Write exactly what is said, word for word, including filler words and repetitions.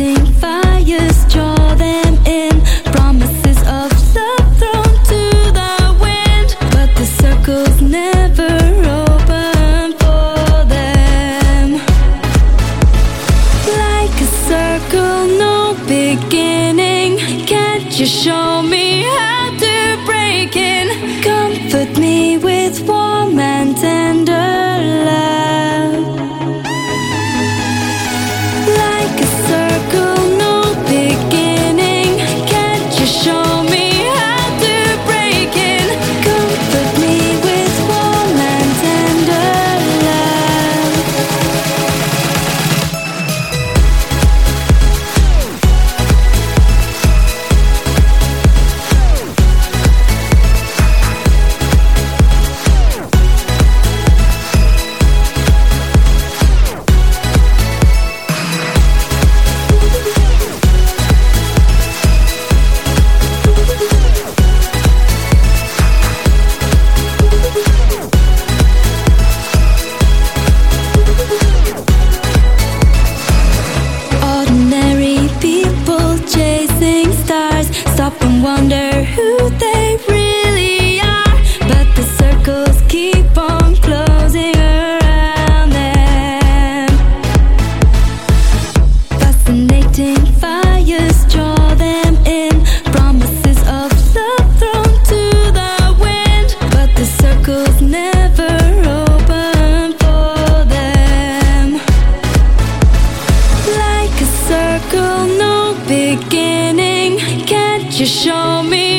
Fascinating fires draw them in, promises of love thrown to the wind, but the circles never open for them. Like a circle, no beginning. Can't you show me how to break in? Comfort me with warm and tender love. Like a circle, no beginning. Can't you show me how to break in? Comfort me with warm and tender love. Ordinary people chasing stars, stop and wonder who they really are, but the circles keep on closing around them. Fascinating fires draw them in, promises of love thrown to the wind, but the circles never open for them. Like a circle, no beginning. Can't you show me